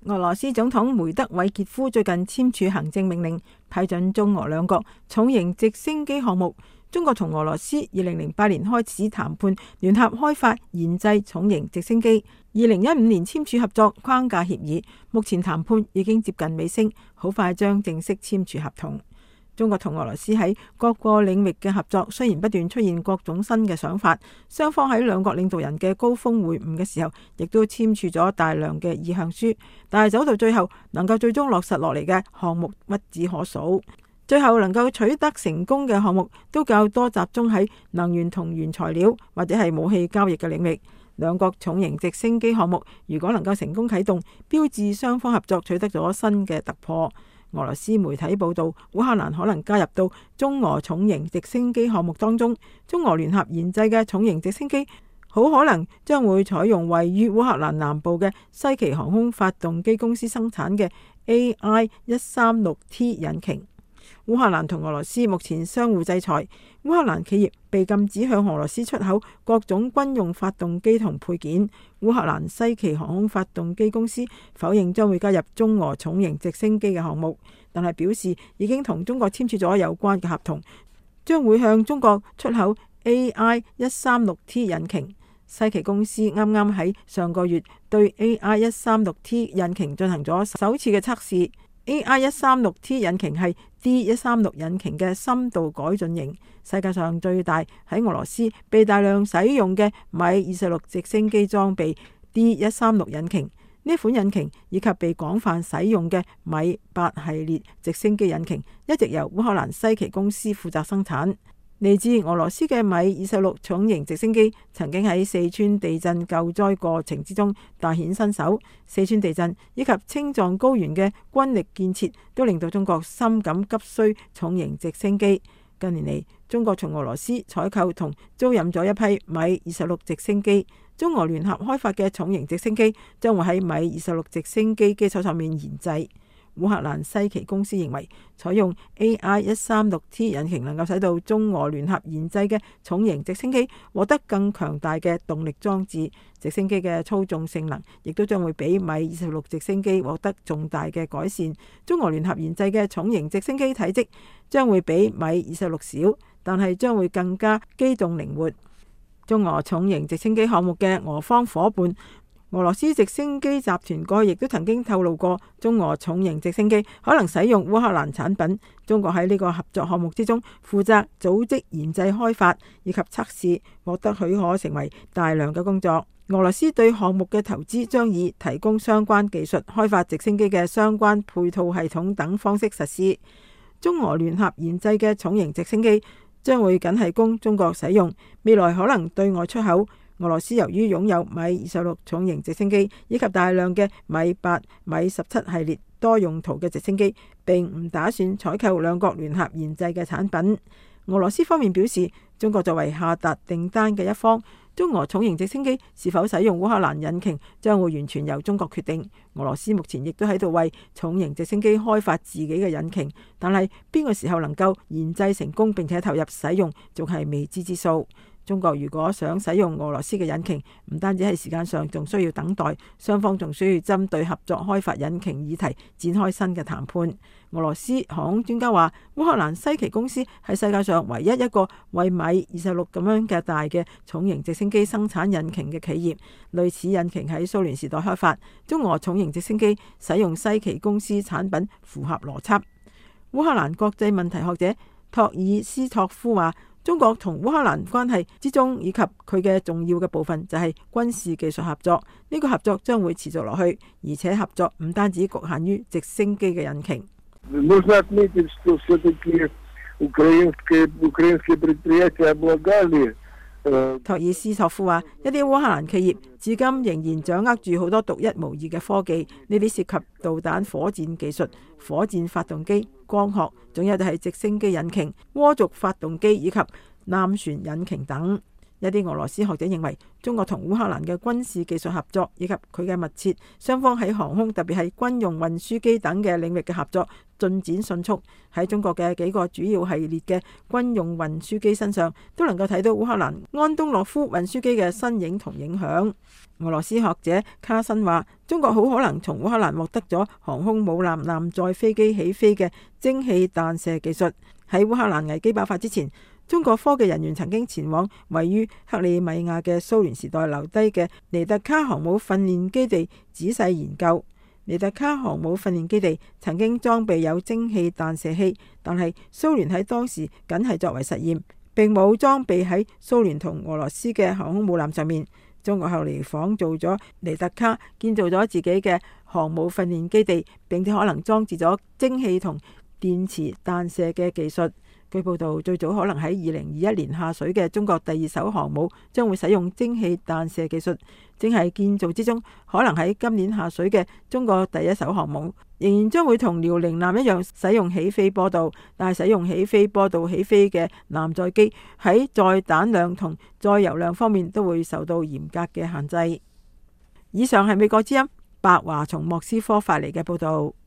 俄羅斯總統梅德韋傑夫最近簽署行政命令，批准中俄兩國重型直升機項目。中國同俄羅斯2008年開始談判，聯合開發研製重型直升機。2015年簽署合作框架協議，目前談判已經接近尾聲，好快將正式簽署合同。中國同俄羅斯喺各個領域嘅合作雖然不斷出現各種新嘅想法，雙方喺兩國領導人嘅高峰會晤嘅時候，亦都簽署咗大量嘅意向書，但係走到最後能夠最終落實落嚟嘅項目屈指可數。最後能夠取得成功嘅項目都較多集中喺能源同原材料或者係武器交易嘅領域。兩國重型直升機項目如果能夠成功啟動，標誌雙方合作取得咗新嘅突破。俄羅斯媒體報道，烏克蘭可能加入到中俄重型直升機項目當中。中俄聯合研製嘅重型直升機好可能將會採用位於烏克蘭南部嘅西奇航空發動機公司生產嘅 AI-136T 引擎。烏克蘭同俄羅斯目前相互制裁，烏克蘭企業被禁止向俄羅斯出口各種軍用發動機同配件。烏克蘭西奇航空發動機公司否認將會加入中俄重型直升機嘅項目，但係表示已經同中國簽署咗有關嘅合同，將會向中國出口 AI-136T 引擎。西奇公司啱啱喺上個月對 AI-136T 引擎進行咗首次嘅測試。AI-136T 引擎係 D136 引擎嘅深度改進型，世界上最大，喺俄羅斯被大量使用嘅米26直升機裝備 D136 引擎。呢款引擎以及被廣泛使用嘅米8系列直升機引擎，一直由烏克蘭西奇公司負責生產。嚟自俄羅斯嘅米26重型直升機曾經喺四川地震救災過程之中大顯身手。四川地震以及青藏高原嘅軍力建設都令到中國深感急需重型直升機。近年嚟，中國從俄羅斯採購同租賃咗一批米26直升機。中俄聯合開發嘅重型直升機將會喺米26直升機基礎上面研製。烏克蘭西奇公司認為，採用 AI-136T 引擎能夠使到中俄聯合研製嘅重型直升機獲得更強大嘅動力裝置，直升機嘅操縱性能亦都將會比米26直升機獲得重大嘅改善。中俄聯合研製嘅重型直升機體積將會比米26小，但係將會更加機動靈活。中俄重型直升機項目嘅俄方夥伴俄羅斯直升機集團過去亦都曾經透露過，中俄重型直升機可能使用烏克蘭產品。中國喺呢個合作項目之中負責組織研製開發以及測試，獲得許可成為大量嘅工作。俄羅斯對項目嘅投資將以提供相關技術、開發直升機嘅相關配套系統等方式實施。中俄聯合研製嘅重型直升機將會僅係供中國使用，未來可能對外出口。俄羅斯由於擁有米26重型直升機以及大量嘅米8、米17系列多用途嘅直升機，並唔打算採購兩國聯合研製嘅產品。俄羅斯方面表示，中國作為下達訂單嘅一方，中俄重型直升機是否使用烏克蘭引擎將會完全由中國決定。俄羅斯目前亦都喺度為重型直升機開發自己嘅引擎，但係邊個時候能夠研製成功並且投入使用，仲係未知之數。中國如果想使用俄羅斯嘅引擎，唔單止係時間上仲需要等待，雙方仲需要針對合作開發引擎議題展開新嘅談判。俄羅斯航空專家話，烏克蘭西奇公司係世界上唯一一個為米26咁樣嘅大嘅重型直升機生產引擎嘅企業。類似引擎喺蘇聯時代開發，中俄重型直升機使用西奇公司產品符合邏輯。烏克蘭國際問題學者托爾斯托夫話，中國同烏克蘭關係之中，以及佢嘅重要嘅部分就係軍事技術合作。呢個合作將會持續落去，而且合作唔單止局限於直升機嘅引擎。托爾斯托夫話，一啲烏克蘭企業至今仍然掌握住好多獨一無二嘅科技，呢啲涉及導彈火箭技術、火箭發動機、光學，仲有就係直升機引擎、渦軸發動機以及艦船引擎等。 一啲俄羅斯學者認為，中國同烏克蘭嘅軍事技術合作以及佢嘅密切，雙方喺航空特別係軍用運輸機等嘅領域嘅合作進展迅速。喺中國嘅幾個主要系列嘅軍用運輸機身上，都能夠睇到烏克蘭安東諾夫運輸機嘅身影同影響。俄羅斯學者卡申話，中國好可能從烏克蘭獲得咗航空母艦艦載飛機起飛嘅蒸汽彈射技術。喺烏克蘭危機爆發之前，中國科技人員曾經前往位於克里米亞嘅蘇聯時代留低嘅尼特卡航母訓練基地仔細研究。尼特卡航母訓練基地曾經裝備有蒸汽彈射器，但係蘇聯喺當時僅係作為實驗，並冇裝備喺蘇聯同俄羅斯嘅航空母艦上面。中國後嚟仿造咗尼特卡，建造咗自己嘅航母訓練基地，並且可能裝置咗蒸汽同電磁彈射嘅技術。據報道，最早可能喺2021年下水嘅中國第2艘航母將會使用蒸汽彈射技術，正係建造之中。可能喺今年下水嘅中國第1艘航母仍然將會同遼寧艦一樣使用起飛坡道，但係使用起飛坡道起飛嘅艦載機喺載彈量同載油量方面都會受到嚴格嘅限制。以上係美國之音白華從莫斯科發嚟嘅報道。